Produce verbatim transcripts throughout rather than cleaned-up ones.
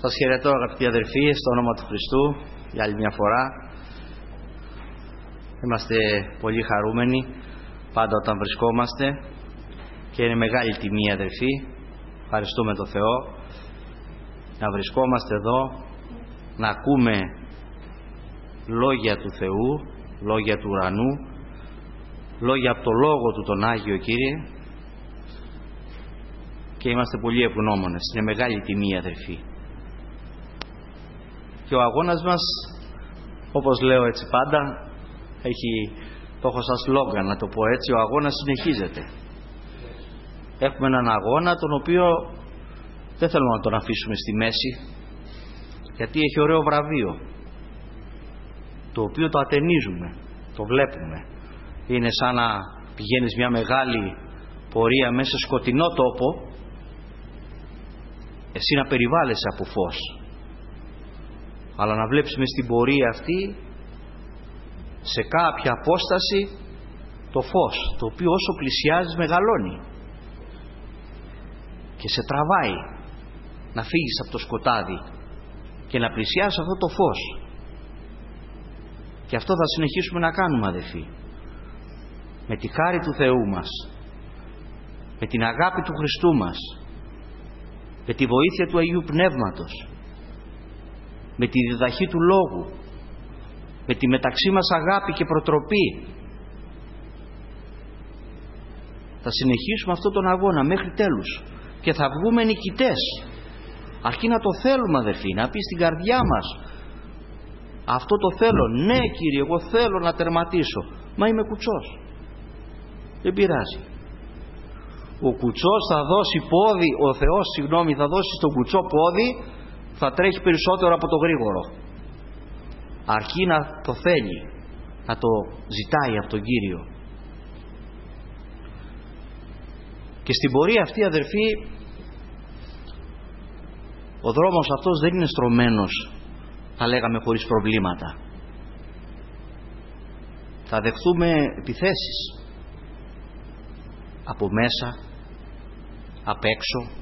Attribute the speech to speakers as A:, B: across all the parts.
A: Σας χαιρετώ αγαπητοί αδερφοί, στο όνομα του Χριστού, για άλλη μια φορά. Είμαστε πολύ χαρούμενοι πάντα όταν βρισκόμαστε και είναι μεγάλη τιμή, αδερφοί. Ευχαριστούμε τον Θεό να βρισκόμαστε εδώ, να ακούμε λόγια του Θεού, λόγια του ουρανού, λόγια από το Λόγο του τον Άγιο, Κύριε, και είμαστε πολύ ευγνώμονες. Είναι μεγάλη τιμή, αδερφοί. Και ο αγώνας μας, όπως λέω έτσι πάντα, έχει, το έχω σαν σλόγγαν να το πω έτσι, ο αγώνας συνεχίζεται. Έχουμε έναν αγώνα τον οποίο δεν θέλουμε να τον αφήσουμε στη μέση, γιατί έχει ωραίο βραβείο, το οποίο το ατενίζουμε, το βλέπουμε. Είναι σαν να πηγαίνεις μια μεγάλη πορεία μέσα σε σκοτεινό τόπο, εσύ να περιβάλλεσαι από φως, αλλά να βλέπεις μες στην πορεία αυτή σε κάποια απόσταση το φως, το οποίο όσο πλησιάζεις μεγαλώνει και σε τραβάει να φύγεις από το σκοτάδι και να πλησιάσεις αυτό το φως. Και αυτό θα συνεχίσουμε να κάνουμε, αδελφοί, με τη χάρη του Θεού μας, με την αγάπη του Χριστού μας, με τη βοήθεια του Αγίου Πνεύματος, με τη διδαχή του Λόγου, με τη μεταξύ μας αγάπη και προτροπή. Θα συνεχίσουμε αυτόν τον αγώνα μέχρι τέλους και θα βγούμε νικητές, αρκεί να το θέλουμε, αδερφοί, να πει στην καρδιά μας, αυτό το θέλω, ναι Κύριε, εγώ θέλω να τερματίσω, μα είμαι κουτσός, δεν πειράζει. Ο κουτσός θα δώσει πόδι, ο Θεός συγγνώμη θα δώσει στον κουτσό πόδι, θα τρέχει περισσότερο από το γρήγορο, αρκεί να το θέλει, να το ζητάει από τον Κύριο. Και στην πορεία αυτή, αδερφοί, ο δρόμος αυτός δεν είναι στρωμένος, θα λέγαμε, χωρίς προβλήματα. Θα δεχθούμε επιθέσεις από μέσα, απ' έξω,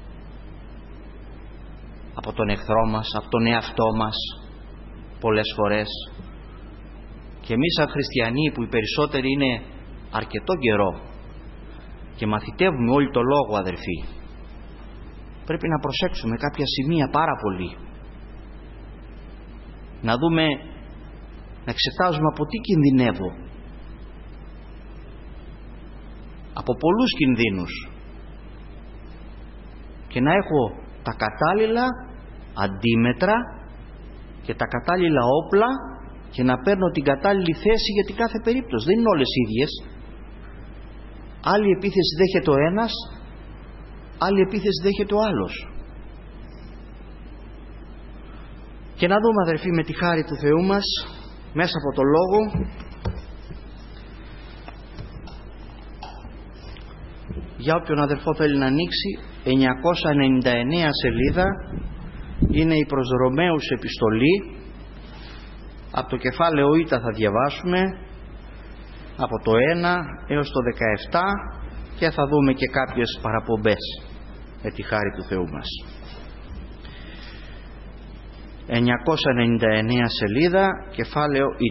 A: από τον εχθρό μας, από τον εαυτό μας πολλές φορές. Και εμείς σαν χριστιανοί, που οι περισσότεροι είναι αρκετό καιρό και μαθητεύουμε όλοι το Λόγο, αδερφοί, πρέπει να προσέξουμε κάποια σημεία πάρα πολύ, να δούμε, να εξετάζουμε από τι κινδυνεύω, από πολλούς κινδύνους, και να έχω τα κατάλληλα αντίμετρα και τα κατάλληλα όπλα και να παίρνω την κατάλληλη θέση για την κάθε περίπτωση. Δεν είναι όλες ίδιες. Άλλη επίθεση δέχεται ο ένας, άλλη επίθεση δέχεται ο άλλος. Και να δούμε, αδερφοί, με τη χάρη του Θεού μας, μέσα από το Λόγο, για όποιον αδερφό θέλει να ανοίξει, εννιακόσια ενενήντα εννέα σελίδα, είναι η προς Ρωμαίους επιστολή. Από το κεφάλαιο Ι θα διαβάσουμε από το ένα έως το δεκαεπτά και θα δούμε και κάποιες παραπομπές με τη χάρη του Θεού μας. εννιακόσια ενενήντα εννέα σελίδα, κεφάλαιο Ι.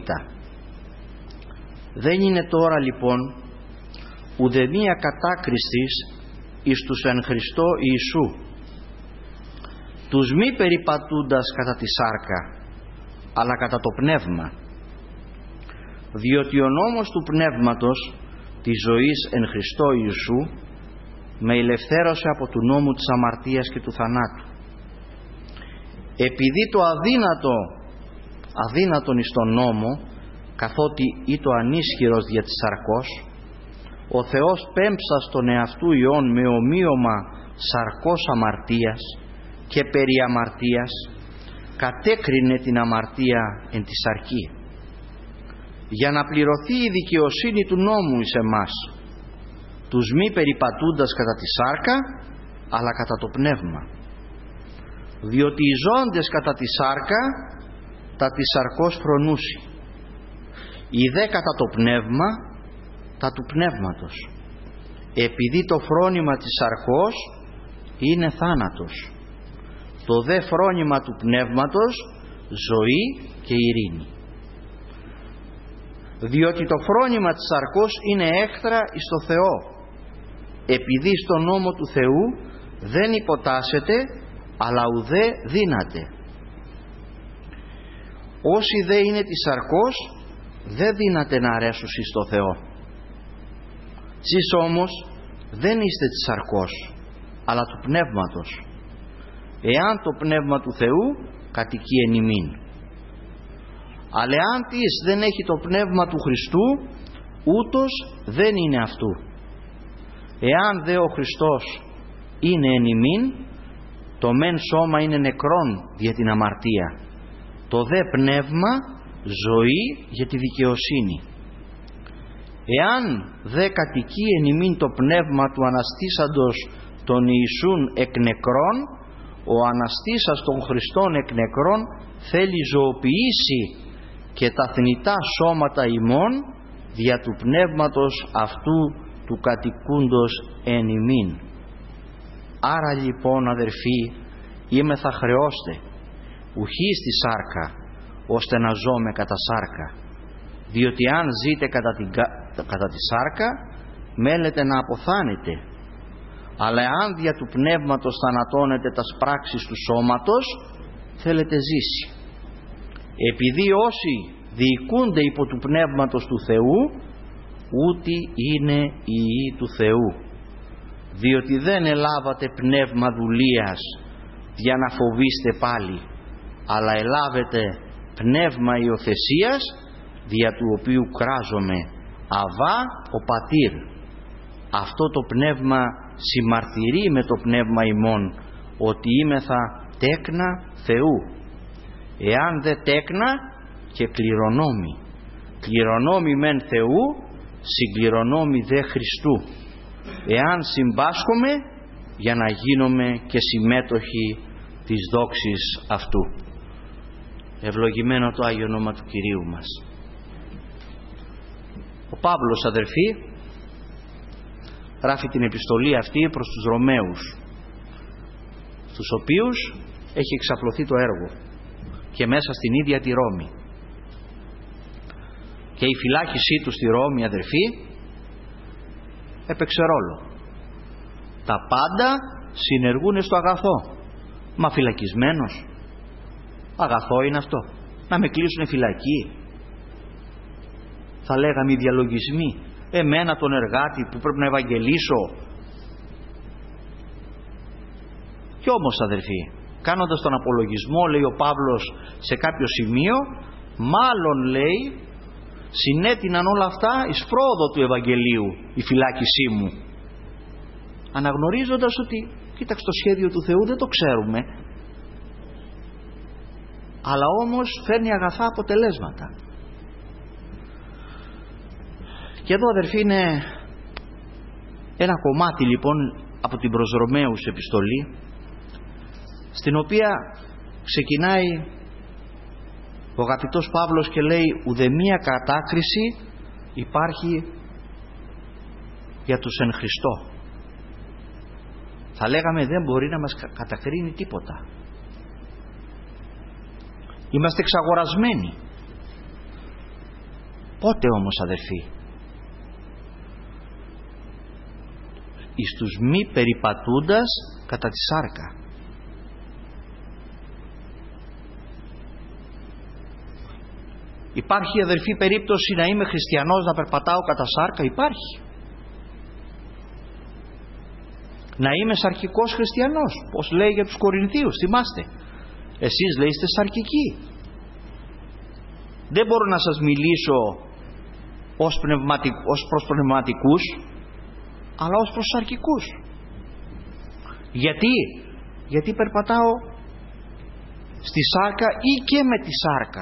A: Δεν είναι τώρα λοιπόν ουδεμία κατάκριστης εις τους εν Χριστώ Ιησού, τους μη περιπατούντας κατά τη σάρκα, αλλά κατά το πνεύμα, διότι ο νόμος του πνεύματος της ζωής εν Χριστώ Ιησού με ελευθέρωσε από του νόμου της αμαρτίας και του θανάτου. Επειδή το αδύνατο αδύνατον εις τον νόμο, καθότι ή το ανίσχυρος δια της σαρκός, ο Θεός πέμψας τον εαυτού Υιόν με ομοίωμα σαρκός αμαρτίας και περί αμαρτίας, κατέκρινε την αμαρτία εν τη σαρκή, για να πληρωθεί η δικαιοσύνη του νόμου εις εμάς, τους μη περιπατούντας κατά τη σάρκα, αλλά κατά το πνεύμα. Διότι οι ζώντες κατά τη σάρκα, τα τη σαρκός φρονούσι, οι δε κατά το πνεύμα, τα του πνεύματος, επειδή το φρόνημα της σαρκός είναι θάνατος το δε φρόνημα του πνεύματος ζωή και ειρήνη. Διότι το φρόνημα της σαρκός είναι έχθρα εις το Θεό, επειδή στο νόμο του Θεού δεν υποτάσσεται, αλλά ουδέ δύναται. Όσοι δε είναι της σαρκός, δεν δύναται να αρέσουν στο Θεό. Σεις όμως δεν είστε της σαρκός, αλλά του πνεύματος, εάν το πνεύμα του Θεού κατοικεί εν ημίν. Αλλά εάν της δεν έχει το πνεύμα του Χριστού, ούτως δεν είναι αυτού. Εάν δε ο Χριστός είναι εν ημίν, το μεν σώμα είναι νεκρόν για την αμαρτία, το δε πνεύμα ζωή για τη δικαιοσύνη. Εάν δε κατοικεί εν ημίν το πνεύμα του αναστήσαντος των Ιησούν εκ νεκρών, ο αναστήσας των Χριστών εκ νεκρών θέλει ζωοποιήσει και τα θνητά σώματα ημών δια του πνεύματος αυτού του κατοικούντος εν ημίν. Άρα λοιπόν, αδερφοί, είμαι θα χρεώστε ουχή στη σάρκα, ώστε να ζώμε κατά σάρκα, διότι αν ζείτε κατά, την, κατά τη σάρκα, μέλετε να αποθάνετε, αλλά αν δια του πνεύματος θανατώνετε τας πράξεις του σώματος, θέλετε ζήσει. Επειδή όσοι διοικούνται υπό του πνεύματος του Θεού, ούτε είναι οι ιοί του Θεού, διότι δεν ελάβατε πνεύμα δουλείας για να φοβήστε πάλι, αλλά ελάβετε πνεύμα υιοθεσίας, δια του οποίου κράζομαι Αβά ο Πατήρ. Αυτό το πνεύμα συμμαρτυρεί με το πνεύμα ημών ότι είμεθα τέκνα Θεού. Εάν δε τέκνα, και κληρονόμοι, κληρονόμοι μεν Θεού, συγκληρονόμοι δε Χριστού, εάν συμπάσχομαι για να γίνομαι και συμμέτοχοι της δόξης αυτού. Ευλογημένο το Άγιο όνομα του Κυρίου μας. Ο Παύλος, αδερφοί, γράφει την επιστολή αυτή προς τους Ρωμαίους, στους οποίους έχει εξαπλωθεί το έργο και μέσα στην ίδια τη Ρώμη. Και η φυλάκισή του στη Ρώμη, αδερφοί, έπαιξε ρόλο. Τα πάντα συνεργούν στο αγαθό. Μα φυλακισμένος, αγαθό είναι αυτό? Να με κλείσουνε φυλακή? Θα λέγαμε οι διαλογισμοί, εμένα τον εργάτη που πρέπει να ευαγγελίσω. Κι όμως, αδερφοί, κάνοντας τον απολογισμό, λέει ο Παύλος σε κάποιο σημείο, μάλλον λέει συνέτειναν όλα αυτά εις πρόοδο του Ευαγγελίου η φυλάκισή μου, αναγνωρίζοντας ότι κοίταξε, το σχέδιο του Θεού δεν το ξέρουμε, αλλά όμως φέρνει αγαθά αποτελέσματα. Και εδώ, αδερφοί, είναι ένα κομμάτι λοιπόν από την προς Ρωμαίους επιστολή, στην οποία ξεκινάει ο αγαπητός Παύλος και λέει ουδεμία κατάκριση υπάρχει για τους εν Χριστώ. Θα λέγαμε δεν μπορεί να μας κατακρίνει τίποτα. Είμαστε εξαγορασμένοι. Πότε όμως, αδερφοί? Εις τους μη περιπατούντας κατά τη σάρκα. Υπάρχει, αδερφοί, περίπτωση να είμαι χριστιανός να περπατάω κατά σάρκα? Υπάρχει. Να είμαι σαρκικός χριστιανός, πως λέει για τους Κορινθίους, θυμάστε, εσείς λέει είστε σαρκικοί. Δεν μπορώ να σας μιλήσω ως, πνευματικ, ως προς πνευματικούς, αλλά ως προς σαρκικούς. Γιατί? Γιατί περπατάω στη σάρκα ή και με τη σάρκα,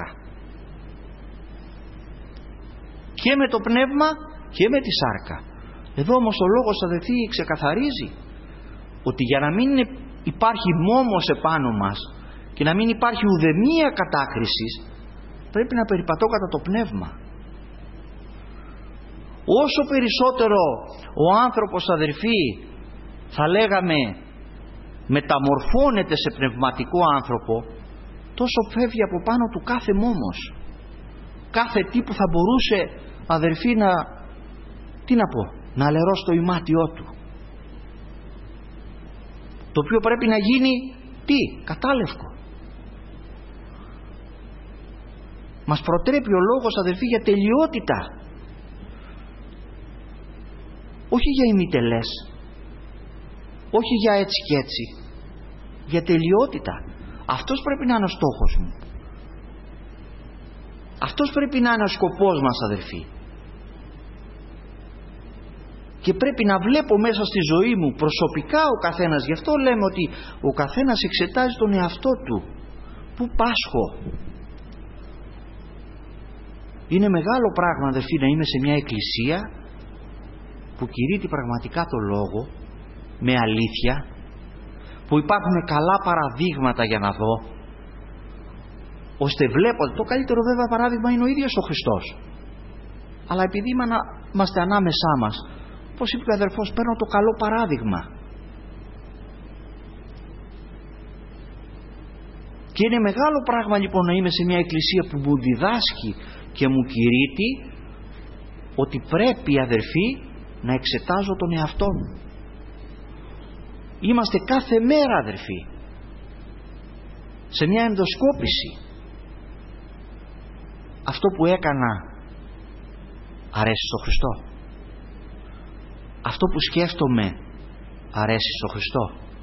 A: και με το πνεύμα και με τη σάρκα. Εδώ όμως ο λόγος, αδελφοί, ξεκαθαρίζει ότι για να μην υπάρχει μόμος επάνω μας και να μην υπάρχει ουδεμία κατάκρισης, πρέπει να περιπατώ κατά το πνεύμα. Όσο περισσότερο ο άνθρωπος, αδερφοί, θα λέγαμε μεταμορφώνεται σε πνευματικό άνθρωπο, τόσο φεύγει από πάνω του κάθε μόμος, κάθε τι που θα μπορούσε, αδερφοί, να, τι να πω, να αλερώσει το ημάτιό του, το οποίο πρέπει να γίνει τι, κατάλευκο. Μας προτρέπει ο λόγος, αδερφοί, για τελειότητα, όχι για ημιτελές, όχι για έτσι και έτσι, για τελειότητα. Αυτός πρέπει να είναι ο στόχος μου, αυτός πρέπει να είναι ο σκοπός μας, αδερφοί. Και πρέπει να βλέπω μέσα στη ζωή μου προσωπικά ο καθένας. Γι' αυτό λέμε ότι ο καθένας εξετάζει τον εαυτό του. Πού πάσχω? Είναι μεγάλο πράγμα, αδερφοί, να είμαι σε μια εκκλησία που κηρύττει πραγματικά το λόγο με αλήθεια, που υπάρχουν καλά παραδείγματα για να δω, ώστε βλέπω. Το καλύτερο βέβαια παράδειγμα είναι ο ίδιος ο Χριστός, αλλά επειδή είμαστε ανάμεσά μας, πως είπε ο αδερφός, παίρνω το καλό παράδειγμα. Και είναι μεγάλο πράγμα λοιπόν να είμαι σε μια εκκλησία που μου διδάσκει και μου κηρύττει ότι πρέπει, αδερφοί, να εξετάζω τον εαυτό μου. Είμαστε κάθε μέρα, αδερφοί, σε μια ενδοσκόπηση. Αυτό που έκανα αρέσει στον Χριστό? Αυτό που σκέφτομαι αρέσει στον Χριστό?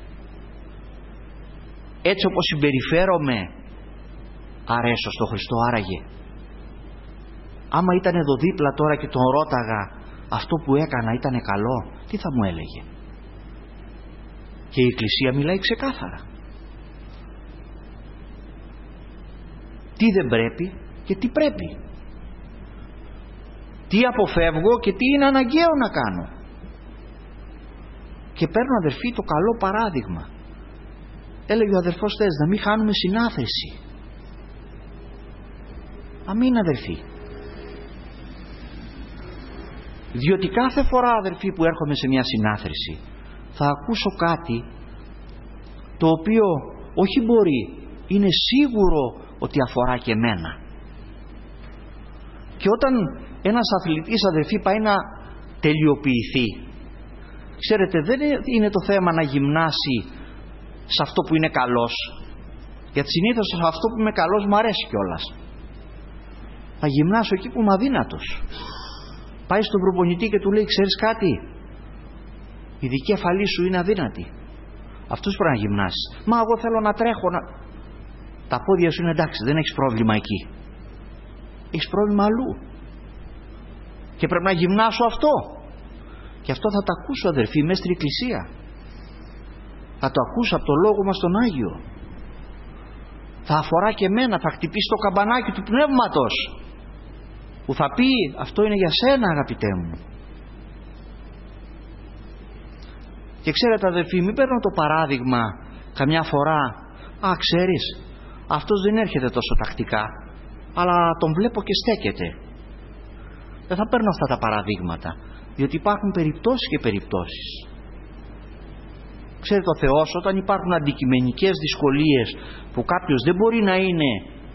A: Έτσι όπως συμπεριφέρομαι αρέσω στον Χριστό άραγε? Άμα ήταν εδώ δίπλα τώρα και τον ρώταγα αυτό που έκανα ήταν καλό, τι θα μου έλεγε? Και η Εκκλησία μιλάει ξεκάθαρα. Τι δεν πρέπει και τι πρέπει. Τι αποφεύγω και τι είναι αναγκαίο να κάνω. Και παίρνω, αδερφοί, το καλό παράδειγμα. Έλεγε ο αδερφός θες να μην χάνουμε συνάθρηση. Αμήν, αδερφοί. Διότι κάθε φορά, αδερφοί, που έρχομαι σε μια συνάθρηση θα ακούσω κάτι το οποίο όχι μπορεί, είναι σίγουρο ότι αφορά και εμένα. Και όταν ένας αθλητής, αδερφοί, πάει να τελειοποιηθεί, ξέρετε, δεν είναι το θέμα να γυμνάσει σε αυτό που είναι καλός, γιατί συνήθως σε αυτό που είμαι καλός μου αρέσει κιόλας. Θα γυμνάσω εκεί που είμαι αδύνατος. Πάει στον προπονητή και του λέει, ξέρεις κάτι, η δικέφαλή σου είναι αδύνατη, αυτούς πρέπει να γυμνάσεις. Μα εγώ θέλω να τρέχω, να... τα πόδια σου είναι εντάξει, δεν έχεις πρόβλημα εκεί, έχεις πρόβλημα αλλού και πρέπει να γυμνάσω αυτό. Και αυτό θα το ακούσω, αδερφοί, μέσα στην εκκλησία. Θα το ακούσω από το λόγο μας τον Άγιο. Θα αφορά και εμένα, θα χτυπήσει το καμπανάκι του πνεύματος που θα πει αυτό είναι για σένα, αγαπητέ μου. Και ξέρετε, αδερφοί, μην παίρνω το παράδειγμα καμιά φορά, α, ξέρεις, αυτός δεν έρχεται τόσο τακτικά, αλλά τον βλέπω και στέκεται. Δεν θα παίρνω αυτά τα παραδείγματα, διότι υπάρχουν περιπτώσεις και περιπτώσεις. Ξέρετε, ο Θεός, όταν υπάρχουν αντικειμενικές δυσκολίες που κάποιος δεν μπορεί να είναι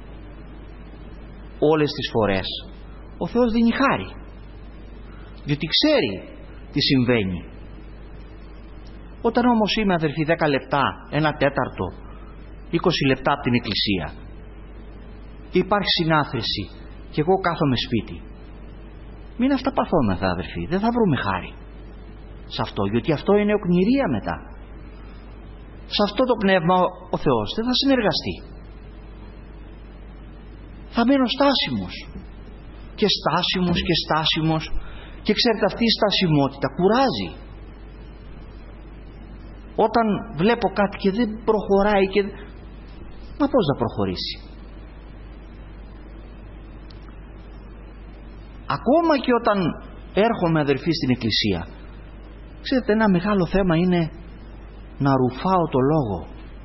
A: όλες τις φορές, ο Θεός δίνει χάρη, διότι ξέρει τι συμβαίνει. Όταν όμως είμαι, αδερφοί, δέκα λεπτά, ένα τέταρτο, είκοσι λεπτά από την εκκλησία και υπάρχει συνάθρηση και εγώ κάθομαι σπίτι, μην αυταπαθώμεθα, αδερφοί, δεν θα βρούμε χάρη σε αυτό, γιατί αυτό είναι οκνηρία μετά. Σε αυτό το πνεύμα ο Θεός δεν θα συνεργαστεί. Θα μένω στάσιμος και στάσιμος και στάσιμος, και ξέρετε, αυτή η στασιμότητα κουράζει. Όταν βλέπω κάτι και δεν προχωράει και... μα πώς θα προχωρήσει? Ακόμα και όταν έρχομαι, αδερφοί, στην εκκλησία, ξέρετε, ένα μεγάλο θέμα είναι να ρουφάω το λόγο.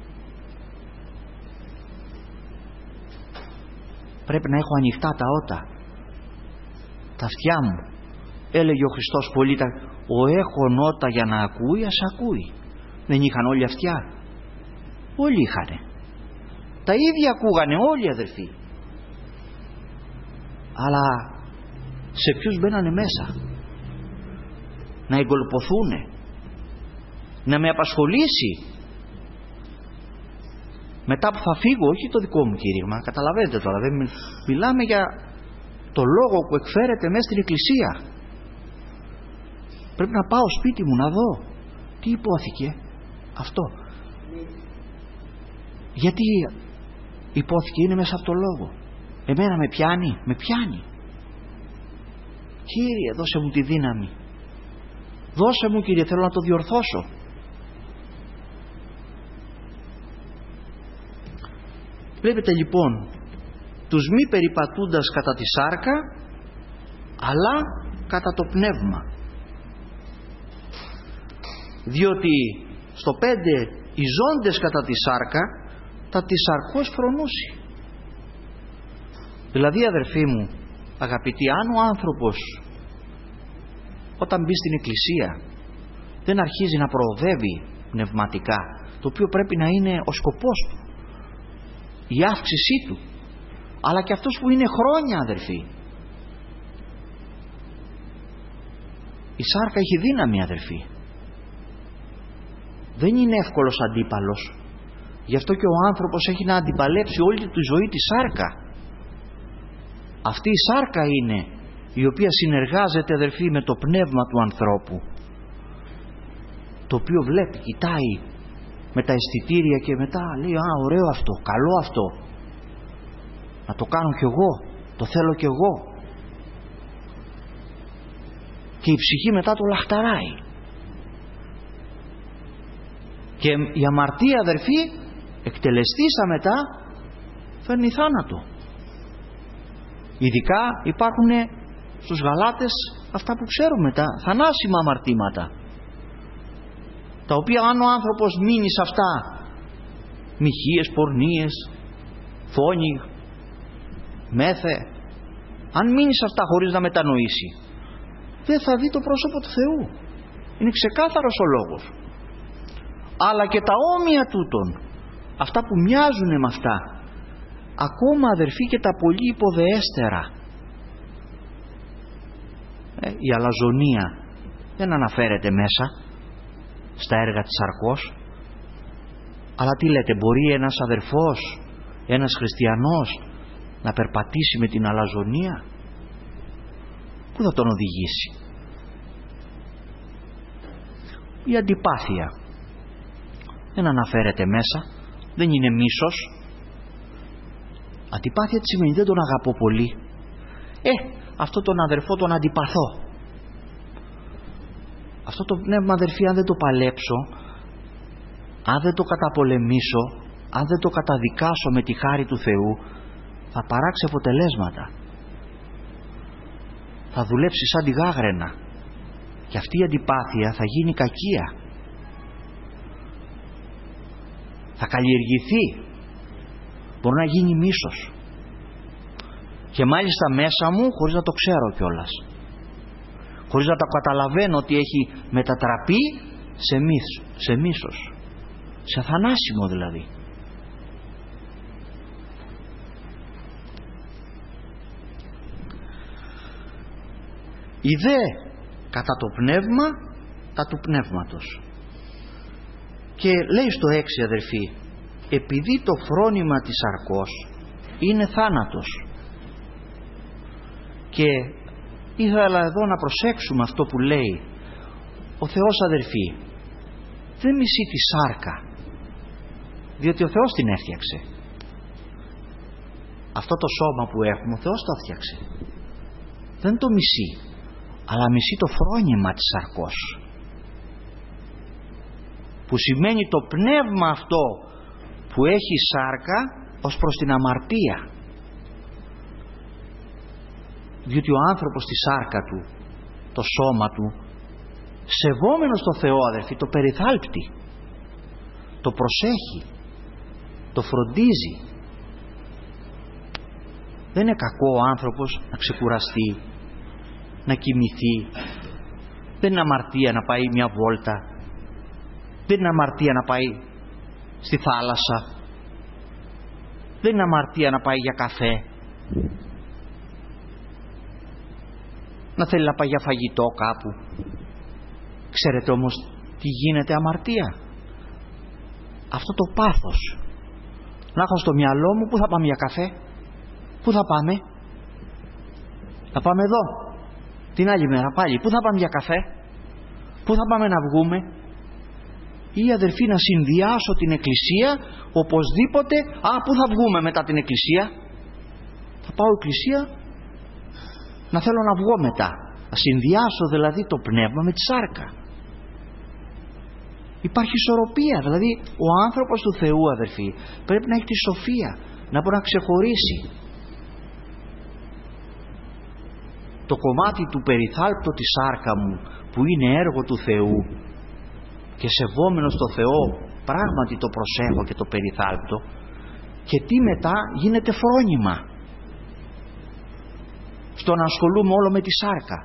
A: Πρέπει να έχω ανοιχτά τα ότα, τα αυτιά μου. Έλεγε ο Χριστός πολύ, ο έχων ότα για να ακούει, ας ακούει. Δεν είχαν όλοι αυτιά? Όλοι είχανε. Τα ίδια ακούγανε όλοι, αδερφοί. Αλλά σε ποιους μπαίνανε μέσα? Να εγκολποθούνε, να με απασχολήσει μετά που θα φύγω, όχι το δικό μου κήρυγμα, καταλαβαίνετε τώρα, δεν μιλάμε για το λόγο που εκφέρεται μέσα στην εκκλησία. Πρέπει να πάω σπίτι μου να δω τι υπόθηκε αυτό. Γιατί υπόθηκε? Είναι μέσα από το λόγο. Εμένα με πιάνει, με πιάνει. Κύριε, δώσε μου τη δύναμη, δώσε μου, Κύριε, θέλω να το διορθώσω. Βλέπετε λοιπόν τους μη περιπατούντας κατά τη σάρκα, αλλά κατά το πνεύμα. Διότι στο πέντε οι ζώντες κατά τη σάρκα τα τη σαρκός φρονούσι. Δηλαδή, αδερφοί μου αγαπητοί, αν ο άνθρωπος όταν μπει στην εκκλησία δεν αρχίζει να προοδεύει πνευματικά, το οποίο πρέπει να είναι ο σκοπός του, η αύξησή του, αλλά και αυτός που είναι χρόνια, αδερφοί, η σάρκα έχει δύναμη, αδερφοί, δεν είναι εύκολος αντίπαλος. Γι' αυτό και ο άνθρωπος έχει να αντιπαλέψει όλη τη ζωή τη σάρκα. Αυτή η σάρκα είναι η οποία συνεργάζεται, αδερφοί, με το πνεύμα του ανθρώπου, το οποίο βλέπει, κοιτάει με τα αισθητήρια και μετά λέει, α, ωραίο αυτό, καλό αυτό, να το κάνω κι εγώ, το θέλω κι εγώ, και η ψυχή μετά το λαχταράει. Και η αμαρτία, αδερφοί, εκτελεστήσα μετά, φέρνει θάνατο. Ειδικά υπάρχουν στους Γαλάτες αυτά που ξέρουμε, τα θανάσιμα αμαρτήματα, τα οποία αν ο άνθρωπος μείνει σε αυτά, μοιχείες, πορνίες, φόνοι, μέθε, αν μείνει σε αυτά χωρίς να μετανοήσει, δεν θα δει το πρόσωπο του Θεού. Είναι ξεκάθαρος ο λόγος. Αλλά και τα όμοια τούτων, αυτά που μοιάζουν με αυτά, ακόμα, αδερφοί, και τα πολύ υποδεέστερα, ε, η αλαζονία δεν αναφέρεται μέσα στα έργα της σαρκός. Αλλά τι λέτε, μπορεί ένας αδερφός, ένας χριστιανός να περπατήσει με την αλαζονία? Πού θα τον οδηγήσει? Η αντιπάθεια δεν αναφέρεται μέσα, δεν είναι μίσος. Αντιπάθεια τι σημαίνει? Δεν τον αγαπώ πολύ. Ε, αυτό τον αδερφό τον αντιπαθώ. Αυτό το πνεύμα, αδερφοί, αν δεν το παλέψω, αν δεν το καταπολεμήσω, αν δεν το καταδικάσω με τη χάρη του Θεού, θα παράξει αποτελέσματα. Θα δουλέψει σαν τη γάγραινα. Και αυτή η αντιπάθεια θα γίνει κακία. Θα καλλιεργηθεί. Μπορεί να γίνει μίσος. Και μάλιστα μέσα μου χωρίς να το ξέρω κιόλας. Χωρίς να το καταλαβαίνω ότι έχει μετατραπεί σε, μίσ, σε μίσος. Σε θανάσιμο δηλαδή. Η δε κατά το πνεύμα τα του πνεύματος. Και λέει στο έξι, αδερφοί, επειδή το φρόνημα της σαρκός είναι θάνατος. Και ήθελα εδώ να προσέξουμε αυτό που λέει ο Θεός, αδερφοί, δεν μισεί τη σάρκα, διότι ο Θεός την έφτιαξε. Αυτό το σώμα που έχουμε ο Θεός το έφτιαξε. Δεν το μισεί, αλλά μισεί το φρόνημα της σαρκός, που σημαίνει το πνεύμα αυτό που έχει σάρκα ως προς την αμαρτία. Διότι ο άνθρωπος στη σάρκα του, το σώμα του, σεβόμενος το Θεό, αδερφοί, το περιθάλπτει, το προσέχει, το φροντίζει. Δεν είναι κακό ο άνθρωπος να ξεκουραστεί, να κοιμηθεί. Δεν είναι αμαρτία να πάει μια βόλτα. Δεν είναι αμαρτία να πάει στη θάλασσα. Δεν είναι αμαρτία να πάει για καφέ, να θέλει να πάει για φαγητό κάπου. Ξέρετε όμως τι γίνεται αμαρτία? Αυτό το πάθος. Να έχω στο μυαλό μου πού θα πάμε για καφέ, πού θα πάμε, θα πάμε εδώ την άλλη μέρα πάλι, πού θα πάμε για καφέ, πού θα πάμε να βγούμε. Ή αδερφοί, να συνδυάσω την εκκλησία οπωσδήποτε. Α, πού θα βγούμε μετά την εκκλησία? Θα πάω εκκλησία, να θέλω να βγω μετά. Να συνδυάσω δηλαδή το πνεύμα με τη σάρκα. Υπάρχει ισορροπία. Δηλαδή ο άνθρωπος του Θεού, αδερφοί, πρέπει να έχει τη σοφία, να μπορεί να ξεχωρίσει το κομμάτι του περιθάλπτω τη σάρκα μου, που είναι έργο του Θεού, και σεβόμενος το Θεό πράγματι το προσέχω και το περιθάλπτω, και τι μετά γίνεται φρόνημα στο να ασχολούμαι όλο με τη σάρκα.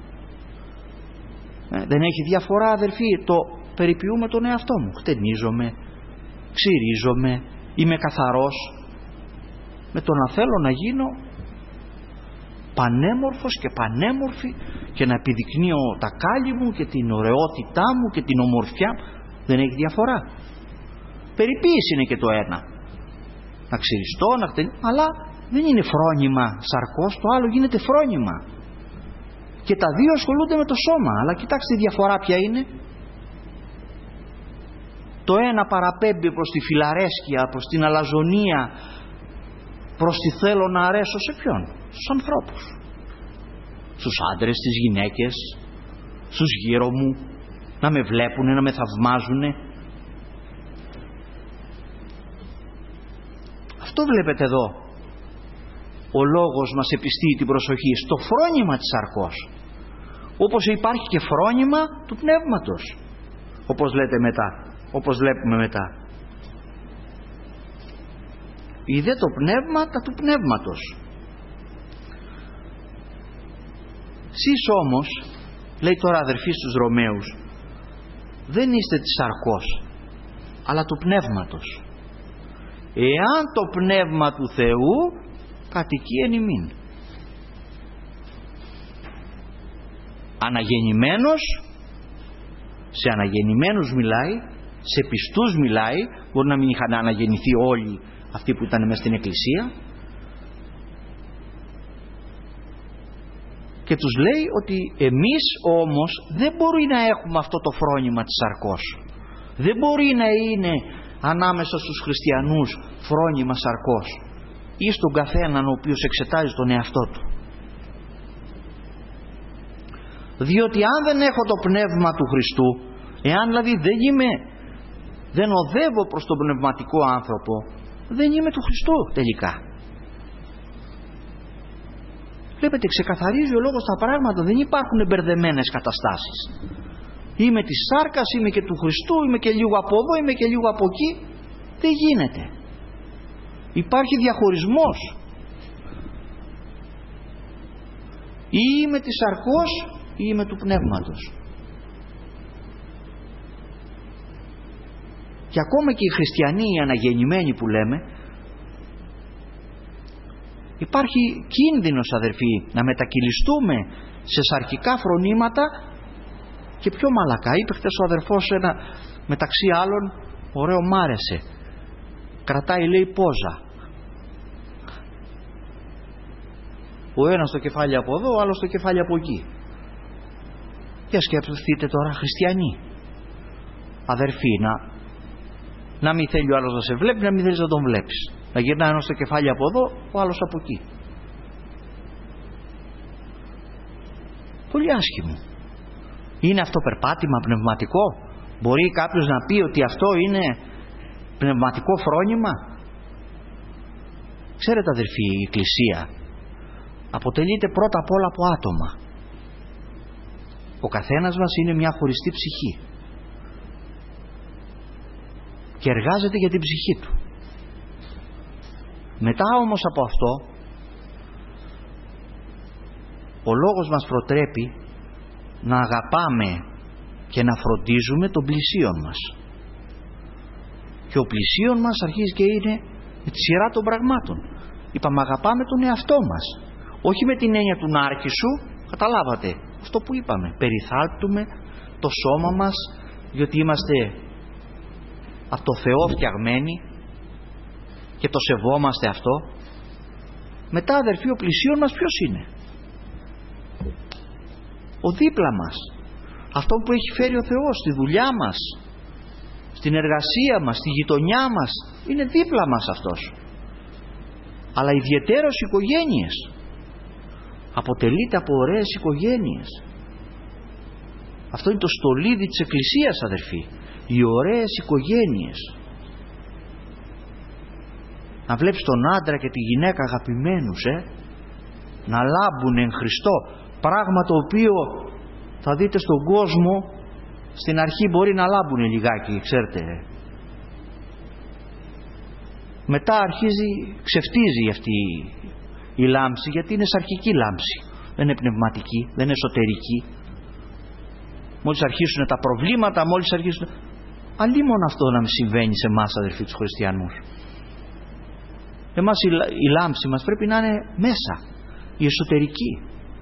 A: ε, δεν έχει διαφορά, αδερφοί, το περιποιούμε τον εαυτό μου. Χτενίζομαι, ξυρίζομαι, είμαι καθαρός, με το να θέλω να γίνω πανέμορφος και πανέμορφη και να επιδεικνύω τα κάλλη μου και την ωραιότητά μου και την ομορφιά. Δεν έχει διαφορά. Περιποίηση είναι και το ένα, να ξυριστώ, να χτενίσω, αλλά δεν είναι φρόνημα σαρκός, το άλλο γίνεται φρόνημα. Και τα δύο ασχολούνται με το σώμα, αλλά κοιτάξτε η διαφορά ποια είναι. Το ένα παραπέμπει προς τη φιλαρέσκεια, προς την αλαζονία, προς τη θέλω να αρέσω σε ποιον? Στους ανθρώπους, στους άντρες, στις γυναίκες, στους γύρω μου, να με βλέπουνε, να με θαυμάζουνε. Αυτό βλέπετε εδώ. Ο λόγος μας επιστεί την προσοχή στο φρόνημα της σαρκός, όπως υπάρχει και φρόνημα του πνεύματος, όπως λέτε μετά, όπως βλέπουμε μετά. Είδε το πνεύμα τα του πνεύματος. Σεις όμως, λέει τώρα αδερφοί στους Ρωμαίους, δεν είστε της σαρκός, αλλά του πνεύματος. Εάν το πνεύμα του Θεού κατοικεί εν ημίν. Αναγεννημένος, σε αναγεννημένους μιλάει, σε πιστούς μιλάει. Μπορεί να μην είχαν αναγεννηθεί όλοι αυτοί που ήταν μέσα στην εκκλησία, και τους λέει ότι εμείς όμως δεν μπορεί να έχουμε αυτό το φρόνημα της σαρκός. Δεν μπορεί να είναι ανάμεσα στους χριστιανούς φρόνημα σαρκός ή στον καθέναν ο οποίος εξετάζει τον εαυτό του. Διότι αν δεν έχω το πνεύμα του Χριστού, εάν δηλαδή δεν είμαι, δεν οδεύω προς τον πνευματικό άνθρωπο, δεν είμαι του Χριστού τελικά. Βλέπετε, ξεκαθαρίζει ο λόγος τα πράγματα, δεν υπάρχουν μπερδεμένες καταστάσεις. Είμαι της σάρκας, είμαι και του Χριστού, είμαι και λίγο από εδώ, είμαι και λίγο από εκεί. Δεν γίνεται. Υπάρχει διαχωρισμός. Ή είμαι της σαρκός ή είμαι του πνεύματος. Και ακόμα και οι χριστιανοί, οι αναγεννημένοι που λέμε, υπάρχει κίνδυνος, αδερφοί, να μετακυλιστούμε σε σαρκικά φρονήματα και πιο μαλακά. Είπε χτες ο αδερφός ένα, μεταξύ άλλων, ωραίο, μ' άρεσε. Κρατάει, λέει, πόζα. Ο ένας το κεφάλι από εδώ, ο άλλος το κεφάλι από εκεί. Για σκεφτείτε τώρα, χριστιανοί, αδερφοί, να, να μην θέλει ο άλλος να σε βλέπει, να μην θέλεις να τον βλέπεις. Να γυρνάει ένας το κεφάλι από εδώ, ο άλλος από εκεί. Πολύ άσχημο. Είναι αυτό περπάτημα πνευματικό? Μπορεί κάποιος να πει ότι αυτό είναι πνευματικό φρόνημα? Ξέρετε, αδερφοί, η Εκκλησία αποτελείται πρώτα απ' όλα από άτομα. Ο καθένας μας είναι μια χωριστή ψυχή και εργάζεται για την ψυχή του. Μετά όμως από αυτό, ο λόγος μας προτρέπει να αγαπάμε και να φροντίζουμε τον πλησίον μας. Και ο πλησίον μας αρχίζει και είναι με τη σειρά των πραγμάτων. Είπαμε, αγαπάμε τον εαυτό μας, όχι με την έννοια του νάρκη σου, καταλάβατε αυτό που είπαμε, περιθάλπτουμε το σώμα μας διότι είμαστε από το Θεό φτιαγμένοι και το σεβόμαστε αυτό. Μετά, αδερφοί, ο πλησίον μας ποιος είναι? Ο δίπλα μας, αυτό που έχει φέρει ο Θεός στη δουλειά μας, στην εργασία μας, στη γειτονιά μας, είναι δίπλα μας αυτός. Αλλά ιδιαιτέρως οικογένειες, αποτελείται από ωραίες οικογένειες. Αυτό είναι το στολίδι της Εκκλησίας, αδερφοί, οι ωραίες οικογένειες. Να βλέπεις τον άντρα και τη γυναίκα αγαπημένους, ε, να λάμπουν εν Χριστώ, πράγμα το οποίο θα δείτε στον κόσμο στην αρχή μπορεί να λάμπουν λιγάκι, ξέρετε. Μετά αρχίζει, ξεφτίζει αυτή η λάμψη, γιατί είναι σαρκική λάμψη, δεν είναι πνευματική, δεν είναι εσωτερική. Μόλις αρχίσουν τα προβλήματα, μόλις αρχίσουν... Αλλήμον αυτό να μην συμβαίνει σε εμάς, αδερφοί, τους χριστιανούς. Εμάς η, η λάμψη μας πρέπει να είναι μέσα, η εσωτερική.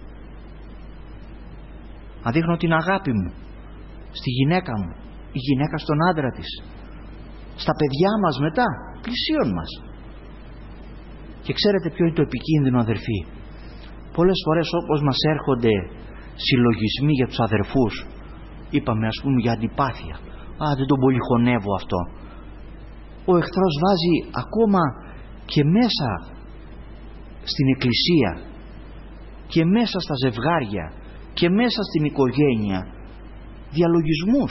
A: Να δείχνω την αγάπη μου στη γυναίκα μου, η γυναίκα στον άντρα της, στα παιδιά μας μετά, πλησίον μας. Και ξέρετε ποιο είναι το επικίνδυνο, αδερφοί? Πολλές φορές όπως μας έρχονται συλλογισμοί για τους αδερφούς, είπαμε ας πούμε για αντιπάθεια, α, δεν τον πολυχωνεύω αυτό, ο εχθρός βάζει ακόμα και μέσα στην εκκλησία και μέσα στα ζευγάρια και μέσα στην οικογένεια διαλογισμούς.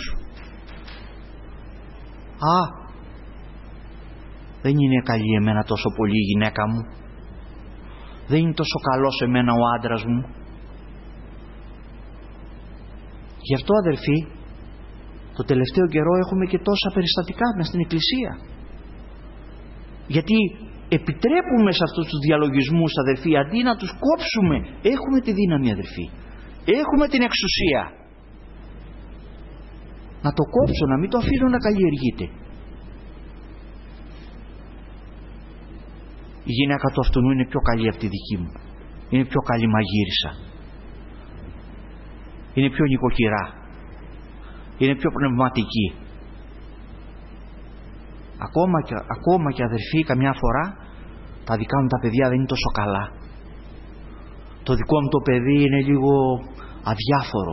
A: Α, δεν είναι καλή εμένα τόσο πολύ η γυναίκα μου, δεν είναι τόσο καλός εμένα ο άντρας μου. Γι' αυτό, αδερφοί, το τελευταίο καιρό έχουμε και τόσα περιστατικά μες στην εκκλησία, γιατί επιτρέπουμε σε αυτούς τους διαλογισμούς, αδερφοί, αντί να τους κόψουμε. Έχουμε τη δύναμη, αδερφοί, έχουμε την εξουσία να το κόψω, να μην το αφήνω να καλλιεργείται. Η γυναίκα του αυτού είναι πιο καλή από τη δική μου, είναι πιο καλή μαγείρισα, είναι πιο νοικοκυρά, είναι πιο πνευματική. Ακόμα και, ακόμα και αδερφοί, καμιά φορά τα δικά μου τα παιδιά δεν είναι τόσο καλά, το δικό μου το παιδί είναι λίγο αδιάφορο,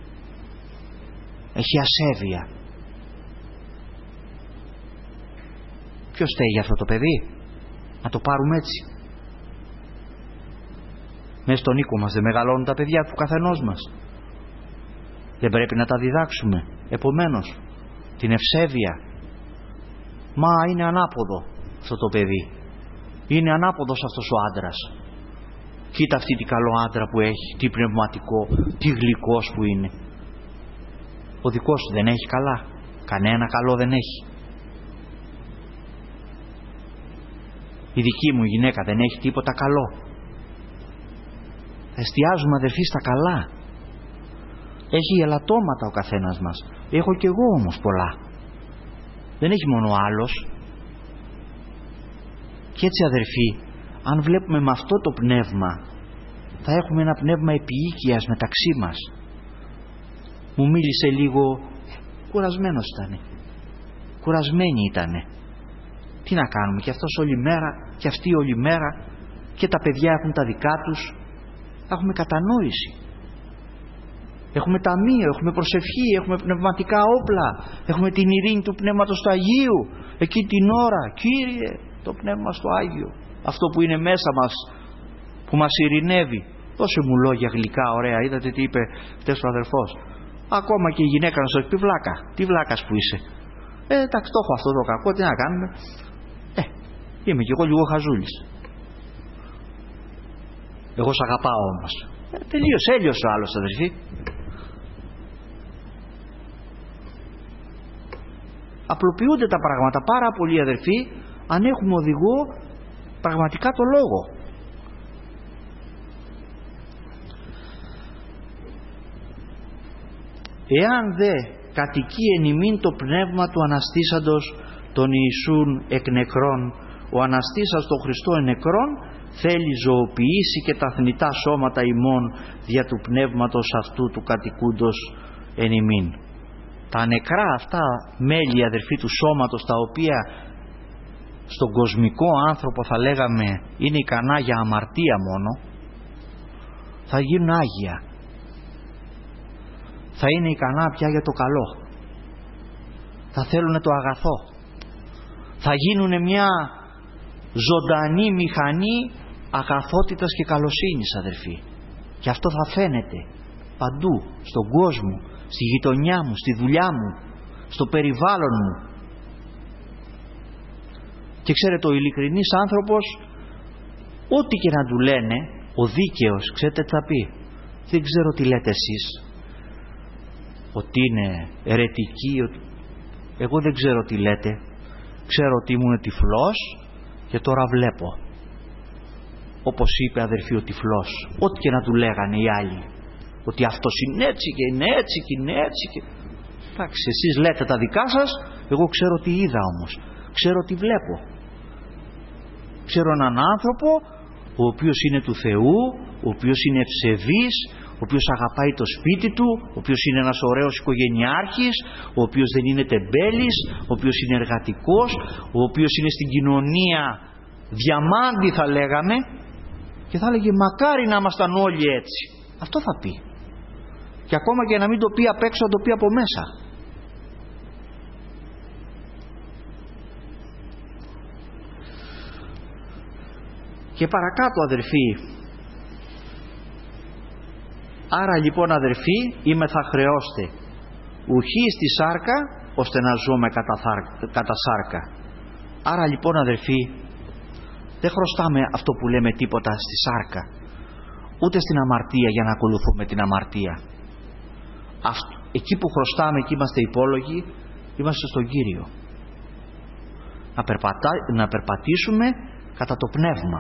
A: έχει ασέβεια. Ποιος φταίει για αυτό το παιδί? Να το πάρουμε έτσι? Μες στον οίκο μας δεν μεγαλώνουν τα παιδιά του καθενός μας? Δεν πρέπει να τα διδάξουμε επομένως την ευσέβεια? Μα είναι ανάποδο αυτό το παιδί, είναι ανάποδος αυτός ο άντρας. Κοίτα αυτή τι καλό άντρα που έχει, τι πνευματικό, τι γλυκός που είναι. Ο δικός σου δεν έχει καλά? Κανένα καλό δεν έχει. Η δική μου γυναίκα δεν έχει τίποτα καλό? Εστιάζουμε, αδερφοί, στα καλά. Έχει ελαττώματα ο καθένας μας, έχω κι εγώ όμως πολλά, δεν έχει μόνο ο άλλος. Και έτσι, αδερφοί, αν βλέπουμε με αυτό το πνεύμα, θα έχουμε ένα πνεύμα επιοίκειας μεταξύ μας. Μου μίλησε λίγο, κουρασμένος ήτανε, κουρασμένη ήτανε. Τι να κάνουμε, και αυτός όλη μέρα και αυτή όλη μέρα, και τα παιδιά έχουν τα δικά τους. Έχουμε κατανόηση, έχουμε ταμείο, έχουμε προσευχή, έχουμε πνευματικά όπλα, έχουμε την ειρήνη του Πνεύματος του Αγίου εκεί την ώρα. Κύριε, το Πνεύμα στο Άγιο, αυτό που είναι μέσα μας, που μας ειρηνεύει. Δώσε μου λόγια γλυκά, ωραία. Είδατε τι είπε χτες ο αδερφός? Ακόμα και η γυναίκα να σου πει βλάκα, τι βλάκας που είσαι. Ε, εντάξει, το έχω αυτό το κακό, τι να κάνουμε. Ε, είμαι κι εγώ λίγο χαζούλης. Εγώ σ' αγαπάω όμως. Ε, τελείωσε, έλειωσε ο άλλος, αδερφοί. Απλοποιούνται τα πράγματα πάρα πολύ, αδερφοί, αν έχουμε οδηγό πραγματικά το λόγο. Εάν δε κατοικεί εν ημίν το πνεύμα του αναστήσαντος, τον Ιησούν εκ νεκρών, ο Αναστήσας τον Χριστό εν νεκρών, θέλει ζωοποιήσει και τα θνητά σώματα ημών δια του πνεύματος αυτού του κατοικούντος εν ημίν. Τα νεκρά αυτά μέλη, αδερφοί, του σώματος, τα οποία στον κοσμικό άνθρωπο θα λέγαμε είναι ικανά για αμαρτία μόνο, θα γίνουν άγια, θα είναι ικανά πια για το καλό, θα θέλουν το αγαθό, θα γίνουν μια ζωντανή μηχανή αγαθότητας και καλοσύνης, αδερφοί. Και αυτό θα φαίνεται παντού, στον κόσμο, στη γειτονιά μου, στη δουλειά μου, στο περιβάλλον μου. Και ξέρετε, ο ειλικρινής άνθρωπος, ό,τι και να του λένε, ο δίκαιος, ξέρετε τι θα πει? Δεν ξέρω τι λέτε εσείς, ότι είναι αιρετικοί, ότι... εγώ δεν ξέρω τι λέτε, ξέρω ότι ήμουν τυφλός και τώρα βλέπω. Όπως είπε, αδερφοί, ο τυφλός, ό,τι και να του λέγανε οι άλλοι, ότι αυτός είναι έτσι και είναι έτσι και είναι έτσι και... εντάξει, εσείς λέτε τα δικά σας, εγώ ξέρω τι είδα όμως, ξέρω τι βλέπω. Ξέρω έναν άνθρωπο ο οποίος είναι του Θεού, ο οποίος είναι ευσεβής, ο οποίος αγαπάει το σπίτι του, ο οποίος είναι ένας ωραίος οικογενειάρχης, ο οποίος δεν είναι τεμπέλης, ο οποίος είναι εργατικός, ο οποίος είναι στην κοινωνία διαμάντη, θα λέγαμε, και θα έλεγε μακάρι να ήμασταν όλοι έτσι. Αυτό θα πει. Και ακόμα και να μην το πει απ' έξω, να το πει από μέσα. Και παρακάτω, αδερφοί, άρα λοιπόν, αδερφοί, είμαι θα χρεώστε ουχή στη σάρκα, ώστε να ζούμε κατά, κατά σάρκα. Άρα λοιπόν, αδερφοί, δεν χρωστάμε αυτό που λέμε τίποτα στη σάρκα, ούτε στην αμαρτία για να ακολουθούμε την αμαρτία. Αυτό, εκεί που χρωστάμε, εκεί είμαστε υπόλογοι, είμαστε στον Κύριο. Να, περπατά, να περπατήσουμε κατά το πνεύμα.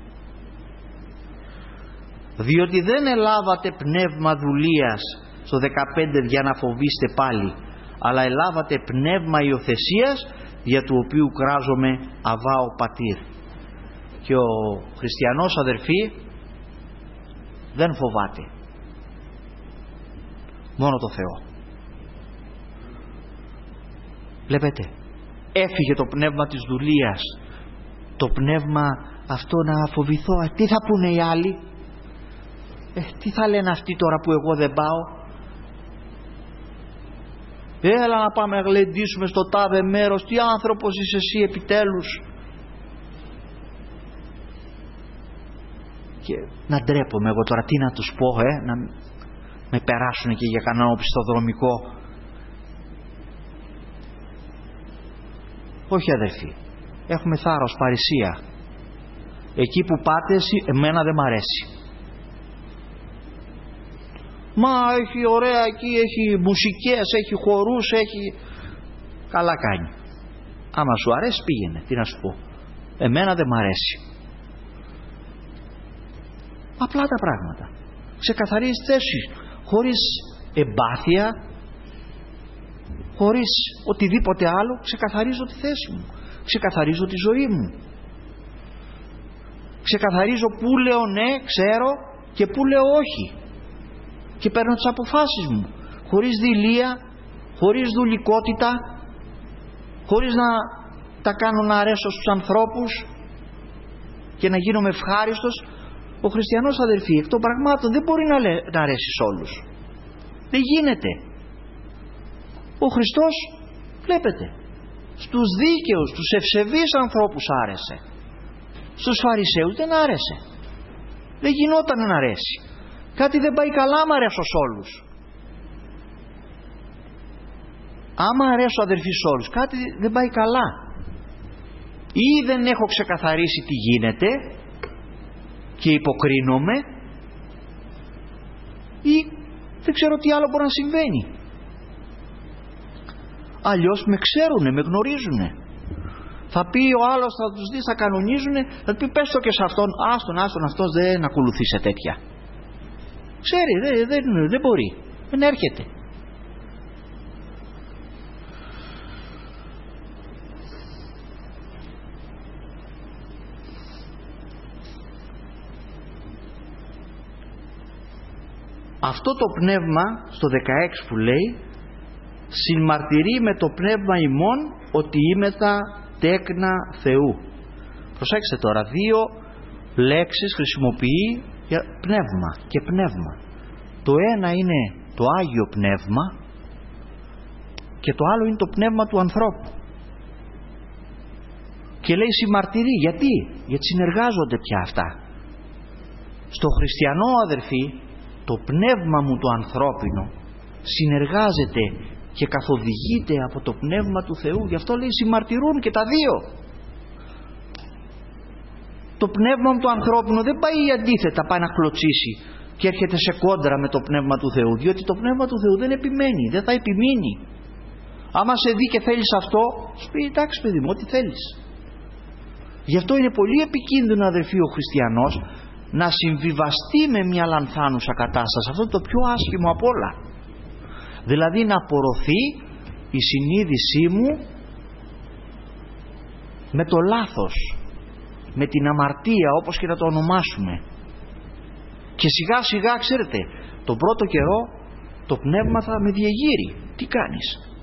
A: Διότι δεν ελάβατε πνεύμα δουλείας, στο δεκαπέντε, για να φοβήστε πάλι, αλλά ελάβατε πνεύμα υιοθεσίας, δια του οποίου κράζομαι Αβά ο Πατήρ. Και ο χριστιανός, αδερφοί, δεν φοβάται μόνο το Θεό. Βλέπετε, έφυγε το πνεύμα της δουλείας, το πνεύμα αυτό να φοβηθώ, τι θα πούνε οι άλλοι, ε, τι θα λένε αυτοί τώρα που εγώ δεν πάω, έλα να πάμε να γλεντήσουμε στο τάδε μέρος, τι άνθρωπος είσαι εσύ επιτέλους. Και να ντρέπομαι εγώ τώρα, τι να τους πω, ε, να με περάσουν και για κανένα οπισθοδρομικό. Όχι, αδερφοί, έχουμε θάρρος, παρησία. Εκεί που πάτε, εμένα δεν μ' αρέσει. Μα έχει ωραία εκεί, έχει μουσικές, έχει χορούς, έχει... Καλά κάνει. Άμα σου αρέσει, πήγαινε, τι να σου πω. Εμένα δεν μ' αρέσει. Απλά τα πράγματα. Ξεκαθαρίζεις θέση, χωρίς εμπάθεια, χωρίς οτιδήποτε άλλο. Ξεκαθαρίζω τη θέση μου, ξεκαθαρίζω τη ζωή μου, ξεκαθαρίζω που λέω ναι, ξέρω, και που λέω όχι, και παίρνω τις αποφάσεις μου χωρίς δειλία, χωρίς δουλικότητα, χωρίς να τα κάνω να αρέσω στους ανθρώπους και να γίνομαι ευχάριστος. Ο χριστιανός, αδερφοί, εκ των πραγμάτων δεν μπορεί να, λέ, να αρέσει σε όλους. Δεν γίνεται. Ο Χριστός, βλέπετε, στους δίκαιους, στους ευσεβείς ανθρώπους άρεσε. Στους Φαρισαίους δεν άρεσε. Δεν γινόταν να αρέσει. Κάτι δεν πάει καλά άμα αρέσω σε όλους. Άμα αρέσω, αδερφοί, σε όλους, κάτι δεν πάει καλά. Ή δεν έχω ξεκαθαρίσει τι γίνεται και υποκρίνομαι, ή δεν ξέρω τι άλλο μπορεί να συμβαίνει. Αλλιώς με ξέρουνε, με γνωρίζουνε. Θα πει ο άλλος, θα τους δει, θα κανονίζουνε, θα πει πες το και σε αυτόν, άστον, άστον, αυτός δεν ακολουθεί σε τέτοια. Ξέρει, δεν, δεν, δεν μπορεί, δεν έρχεται. αυτό το πνεύμα στο δεκαέξι που λέει «Συμμαρτυρεί με το πνεύμα ημών ότι είμεθα τέκνα Θεού». Προσέξτε τώρα, δύο λέξεις χρησιμοποιεί για πνεύμα και πνεύμα. Το ένα είναι το Άγιο Πνεύμα και το άλλο είναι το πνεύμα του ανθρώπου. Και λέει συμμαρτυρεί. Γιατί? Γιατί συνεργάζονται πια αυτά. Στο χριστιανό, αδερφοί, το πνεύμα μου το ανθρώπινο συνεργάζεται και καθοδηγείται από το πνεύμα του Θεού. Γι' αυτό λέει συμμαρτυρούν και τα δύο. Το πνεύμα μου το ανθρώπινο δεν πάει αντίθετα, πάει να κλωτσίσει και έρχεται σε κόντρα με το πνεύμα του Θεού, διότι το πνεύμα του Θεού δεν επιμένει, δεν θα επιμείνει. Άμα σε δει και θέλεις αυτό, σου πει εντάξει παιδί μου, ό,τι θέλεις. Γι' αυτό είναι πολύ επικίνδυνο, αδερφοί, ο χριστιανός να συμβιβαστεί με μια λανθάνουσα κατάσταση. Αυτό είναι το πιο άσχημο απ' όλα. Δηλαδή να απορροθεί η συνείδησή μου με το λάθος, με την αμαρτία, όπως και να το ονομάσουμε. Και σιγά σιγά, ξέρετε, τον πρώτο καιρό το πνεύμα θα με διεγείρει. Τι κάνεις?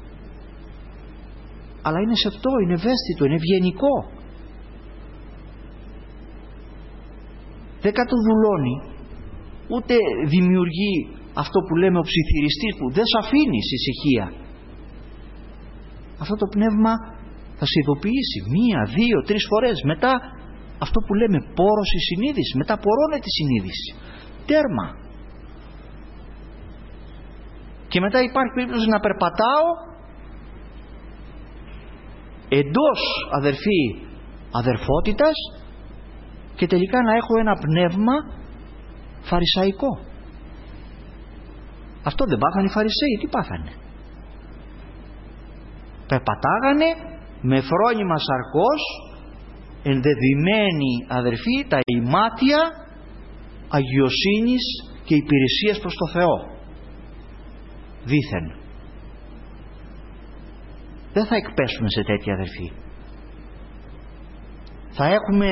A: Αλλά είναι σεπτό, είναι ευαίσθητο, είναι ευγενικό. Δεν κατοδουλώνει, ούτε δημιουργεί αυτό που λέμε ο ψιθυριστής, που δεν σε αφήνει σε ησυχία. Αυτό το πνεύμα θα σε ειδοποιήσει μία, δύο, τρεις φορές. Μετά αυτό που λέμε πόρος η συνείδηση, μετά πορώνεται η συνείδηση. Τέρμα. Και μετά υπάρχει περίπτωση να περπατάω εντός, αδερφοί, αδερφότητας και τελικά να έχω ένα πνεύμα φαρισαϊκό. Αυτό δεν πάθανε οι Φαρισαίοι? Τι πάθανε? Περπατάγανε με φρόνημα σαρκός, ενδεδειμένοι, αδερφοί, τα ημάτια αγιοσύνης και υπηρεσίας προς το Θεό. Δήθεν. Δεν θα εκπέσουμε σε τέτοια, αδερφοί. Θα έχουμε,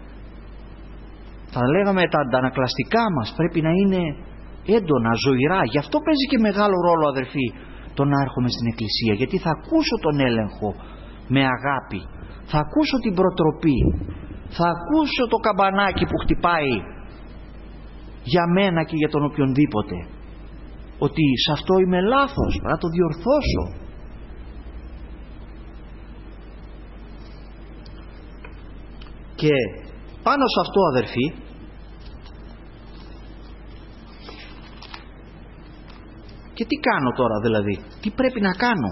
A: θα λέγαμε, τα αντανακλαστικά μας πρέπει να είναι έντονα, ζωηρά. Γι' αυτό παίζει και μεγάλο ρόλο, αδερφοί, το να έρχομαι στην εκκλησία, γιατί θα ακούσω τον έλεγχο με αγάπη, θα ακούσω την προτροπή, θα ακούσω το καμπανάκι που χτυπάει για μένα και για τον οποιονδήποτε, ότι σε αυτό είμαι λάθος, να το διορθώσω. Και πάνω σε αυτό, αδερφοί, και τι κάνω τώρα, δηλαδή, τι πρέπει να κάνω?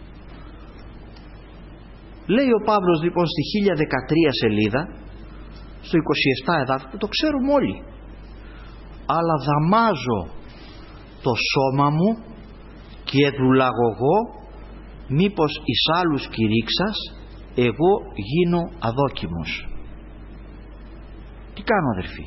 A: Λέει ο Παύλος λοιπόν στη χίλια δεκατρία σελίδα, στο είκοσι επτά εδάφιο, που το ξέρουμε όλοι, αλλά δαμάζω το σώμα μου και δουλαγωγώ, μήπως εις άλλους κηρύξας εγώ γίνω αδόκιμος. Τι κάνω, αδερφοί?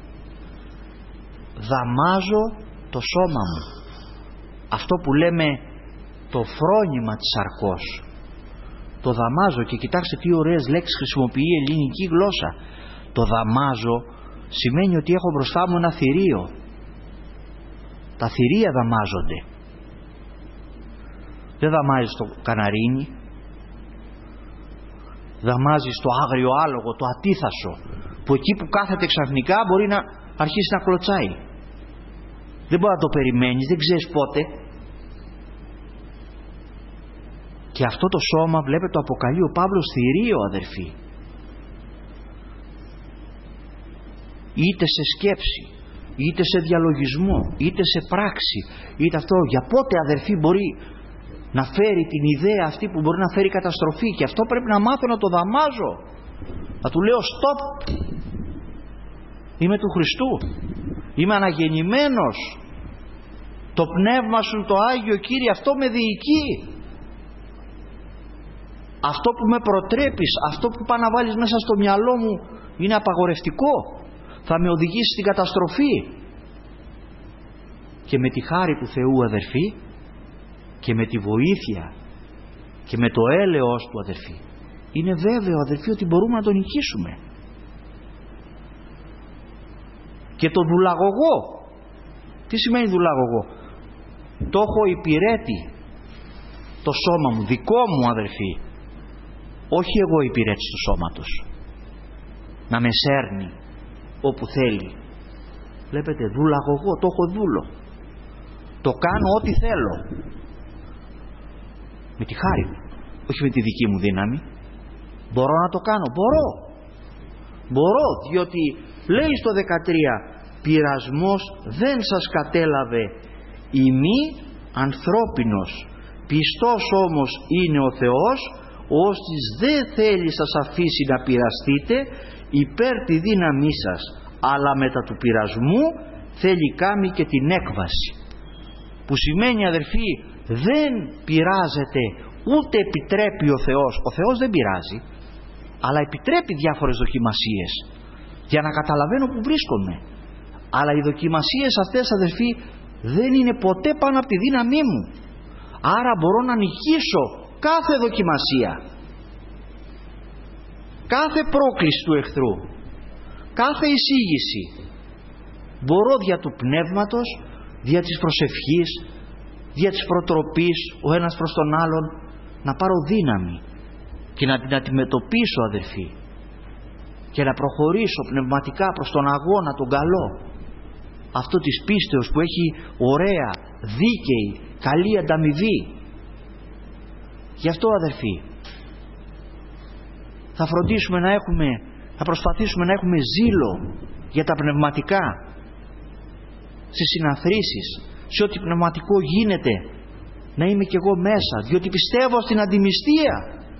A: Δαμάζω το σώμα μου, αυτό που λέμε το φρόνημα της σαρκός, το δαμάζω. Και κοιτάξτε τι ωραίες λέξεις χρησιμοποιεί η ελληνική γλώσσα. Το δαμάζω σημαίνει ότι έχω μπροστά μου ένα θηρίο. Τα θηρία δαμάζονται. Δεν δαμάζεις το καναρίνι, δαμάζεις το άγριο άλογο, το ατίθασο, που εκεί που κάθεται ξαφνικά μπορεί να αρχίσει να κλωτσάει. Δεν μπορεί να το περιμένεις, δεν ξέρεις πότε. Και αυτό το σώμα, βλέπετε, το αποκαλεί ο Παύλος θηρίο, αδερφοί. Είτε σε σκέψη, είτε σε διαλογισμό, είτε σε πράξη, είτε αυτό. Για πότε, αδερφοί, μπορεί να φέρει την ιδέα αυτή που μπορεί να φέρει καταστροφή? Και αυτό πρέπει να μάθω να το δαμάζω, να του λέω stop, είμαι του Χριστού, είμαι αναγεννημένος, το πνεύμα σου το Άγιο, Κύριε, αυτό με διοικεί, αυτό που με προτρέπεις, αυτό που πά να βάλεις μέσα στο μυαλό μου είναι απαγορευτικό, θα με οδηγήσει στην καταστροφή. Και με τη χάρη του Θεού, αδερφοί, και με τη βοήθεια και με το έλεος του, αδερφοί, είναι βέβαιο, αδερφοί, ότι μπορούμε να τον νικήσουμε. Και τον δουλαγωγό, τι Τι σημαίνει δουλεύω εγώ? Το έχω υπηρέτη το σώμα μου, δικό μου αδερφοί, όχι εγώ υπηρέτης του σώματος, να με σέρνει όπου θέλει. Βλέπετε, δούλαγω εγώ, το έχω δούλο, το κάνω ό,τι θέλω με τη χάρη μου, όχι με τη δική μου δύναμη. Μπορώ να το κάνω, μπορώ μπορώ διότι λέει στο δεκατρία, πειρασμός δεν σας κατέλαβε ημί ανθρώπινος, πιστός όμως είναι ο Θεός, ώστις δεν θέλει σας αφήσει να πειραστείτε υπέρ τη δύναμή σας, αλλά μετά του πειρασμού θέλει κάμει και την έκβαση, που σημαίνει αδερφοί, δεν πειράζεται ούτε επιτρέπει ο Θεός. Ο Θεός δεν πειράζει, αλλά επιτρέπει διάφορες δοκιμασίες για να καταλαβαίνω που βρίσκομαι. Αλλά οι δοκιμασίες αυτές αδερφοί δεν είναι ποτέ πάνω από τη δύναμή μου. Άρα μπορώ να νικήσω κάθε δοκιμασία, κάθε πρόκληση του εχθρού, κάθε εισήγηση. Μπορώ δια του πνεύματος, δια της προσευχής, δια της προτροπής ο ένας προς τον άλλον να πάρω δύναμη και να την αντιμετωπίσω αδερφοί και να προχωρήσω πνευματικά προς τον αγώνα τον καλό, αυτό της πίστεως που έχει ωραία, δίκαιη, καλή ανταμοιβή. Γι' αυτό αδερφοί θα φροντίσουμε να έχουμε, θα προσπαθήσουμε να έχουμε ζήλο για τα πνευματικά, στις συναθρήσεις, σε ό,τι πνευματικό γίνεται, να είμαι κι εγώ μέσα, διότι πιστεύω στην αντιμυστία.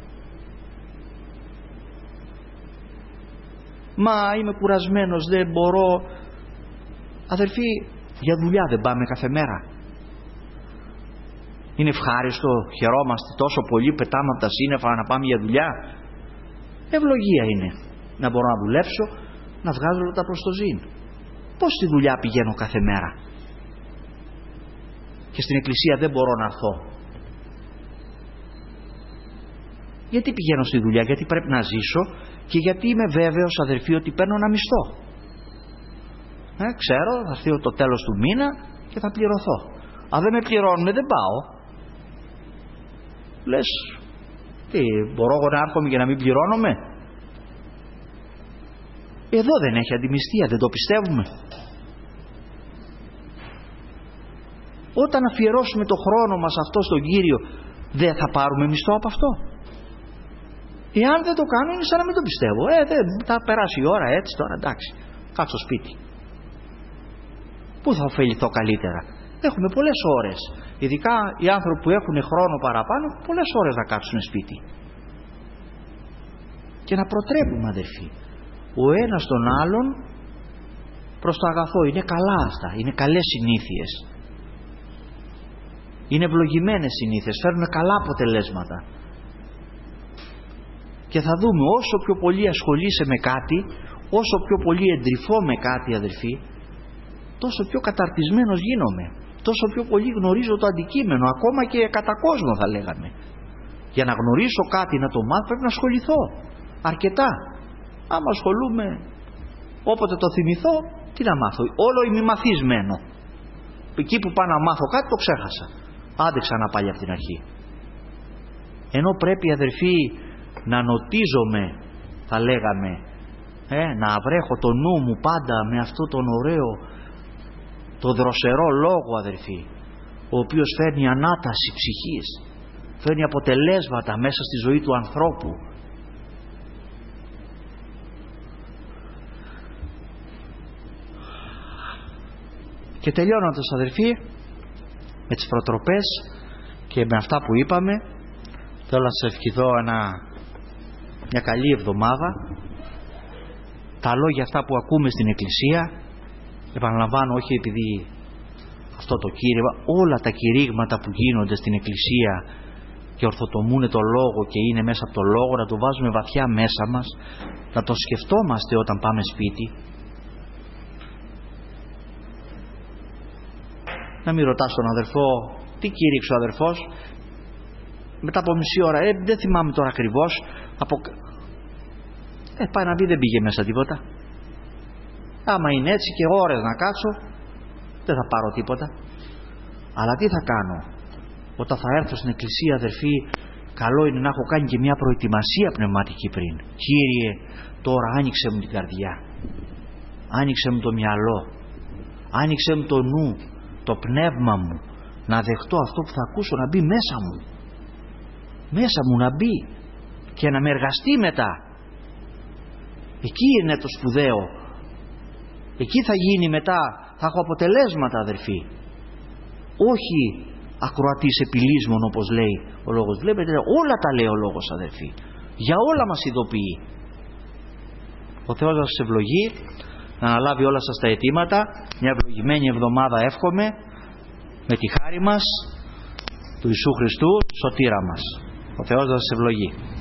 A: Μα είμαι κουρασμένος, δεν μπορώ. Αδερφοί, για δουλειά δεν πάμε κάθε μέρα? Είναι ευχάριστο, χαιρόμαστε τόσο πολύ, πετάμε από τα σύννεφα να πάμε για δουλειά? Ευλογία είναι να μπορώ να δουλέψω, να βγάζω τα προς το ζήν. Πώς στη δουλειά πηγαίνω κάθε μέρα και στην εκκλησία δεν μπορώ να έρθω? Γιατί πηγαίνω στη δουλειά? Γιατί πρέπει να ζήσω και γιατί είμαι βέβαιος αδερφοί ότι παίρνω ένα μισθό. Ε, ξέρω, θα έρθει το τέλος του μήνα και θα πληρωθώ. Αν δεν με πληρώνουν δεν πάω. Λες, τι, μπορώ εγώ να έρχομαι και να μην πληρώνομαι? Εδώ δεν έχει αντιμυστία, δεν το πιστεύουμε? Όταν αφιερώσουμε το χρόνο μας αυτό στον Κύριο, δεν θα πάρουμε μισθό από αυτό? Εάν δεν το κάνω είναι σαν να μην το πιστεύω. Ε, δεν, θα περάσει η ώρα έτσι τώρα, εντάξει, κάτσω σπίτι. Πού θα ωφεληθώ καλύτερα? Έχουμε πολλές ώρες, ειδικά οι άνθρωποι που έχουν χρόνο παραπάνω, πολλές ώρες να κάτσουν σπίτι. Και να προτρέπουμε αδερφοί ο ένας τον άλλον προς το αγαθό. Είναι καλά αυτά, είναι καλές συνήθειες, είναι ευλογημένες συνήθειες, φέρνουν καλά αποτελέσματα. Και θα δούμε, όσο πιο πολύ ασχολείσαι με κάτι, όσο πιο πολύ εντρυφώ με κάτι αδερφοί, τόσο πιο καταρτισμένος γίνομαι, τόσο πιο πολύ γνωρίζω το αντικείμενο, ακόμα και κατά κόσμο θα λέγαμε. Για να γνωρίσω κάτι, να το μάθω, πρέπει να ασχοληθώ αρκετά. Άμα ασχολούμαι όποτε το θυμηθώ, τι να μάθω? Όλο ημιμαθισμένο. Εκεί που πάω να μάθω κάτι το ξέχασα, άντε ξανά πάλι από την αρχή. Ενώ πρέπει αδερφοί να νοτίζομαι, θα λέγαμε, ε, να βρέχω το νου μου πάντα με αυτό τον ωραίο, το δροσερό λόγο αδερφοί, ο οποίος φέρνει ανάταση ψυχής, φέρνει αποτελέσματα μέσα στη ζωή του ανθρώπου. Και τελειώνοντας αδερφοί με τις προτροπές και με αυτά που είπαμε, θέλω να σας ευχηθώ ένα, μια καλή εβδομάδα. Τα λόγια αυτά που ακούμε στην εκκλησία, επαναλαμβάνω, όχι επειδή αυτό το κήρυγμα, όλα τα κηρύγματα που γίνονται στην εκκλησία και ορθοτομούν το λόγο και είναι μέσα από το λόγο, να το βάζουμε βαθιά μέσα μας, να το σκεφτόμαστε όταν πάμε σπίτι. Να μην ρωτάς τον αδερφό τι κήρυξε ο αδερφός μετά από μισή ώρα, ε, δεν θυμάμαι τώρα ακριβώς, από... ε, πάει να πει δεν πήγε μέσα τίποτα. Άμα είναι έτσι και ώρες να κάτσω, δεν θα πάρω τίποτα. Αλλά τι θα κάνω? Όταν θα έρθω στην εκκλησία, αδερφοί, καλό είναι να έχω κάνει και μια προετοιμασία πνευματική πριν. Κύριε, τώρα άνοιξε μου την καρδιά, άνοιξε μου το μυαλό, άνοιξε μου το νου, το πνεύμα μου, να δεχτώ αυτό που θα ακούσω να μπει μέσα μου, μέσα μου να μπει και να με εργαστεί μετά. Εκεί είναι το σπουδαίο. Εκεί θα γίνει μετά, θα έχω αποτελέσματα, αδερφοί. Όχι ακροατής επιλύσμων, όπως λέει ο λόγος. Βλέπετε, όλα τα λέει ο λόγος, αδερφοί. Για όλα μας ειδοποιεί. Ο Θεός να σας ευλογεί, να αναλάβει όλα σας τα αιτήματα. Μια ευλογημένη εβδομάδα εύχομαι, με τη χάρη μας του Ιησού Χριστού, σωτήρα μας. Ο Θεός να σας ευλογεί.